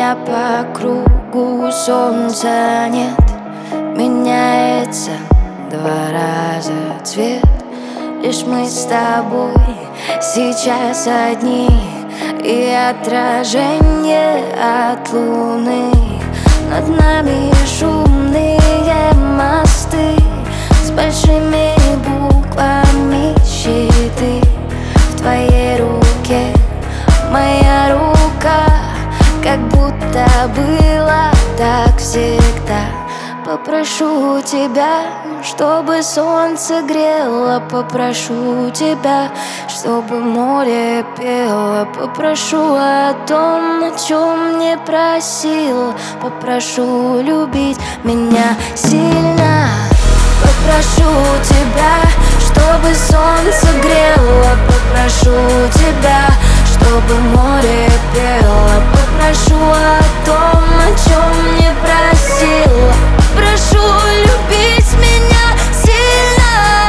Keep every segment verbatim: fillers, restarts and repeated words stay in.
меня по кругу, солнца нет. Меняется два раза цвет. Лишь мы с тобой сейчас одни, и отражение от луны. Над нами шумные мосты с большими буквами щиты. В твоей руке моя рука, как будто было так всегда. Попрошу тебя, чтобы солнце грело, попрошу тебя, чтобы море пело, попрошу о том, о чем не просил, попрошу любить меня сильно. Попрошу тебя, чтобы солнце грело, попрошу тебя, чтобы море пело, попрошу о том, о чем не просил, прошу любить меня сильно.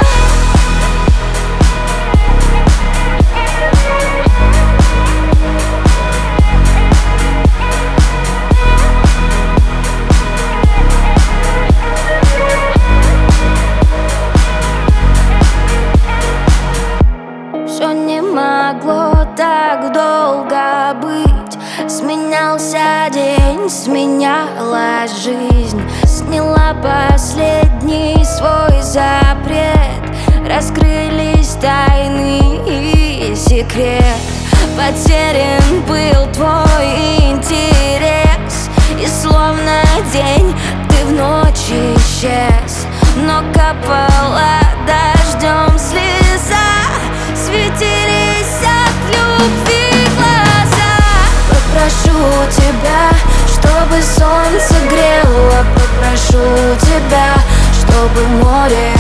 Все не могло так долго быть. Сменялся день, сменялась жизнь. Сняла последний свой запрет. Раскрылись тайны и секрет. Потерян был твой интерес, и словно день ты в ночь исчез. Но капала дождем слеза, светились от любви глаза. Попрошу тебя, чтобы солнце грело, попрошу тебя, чтобы море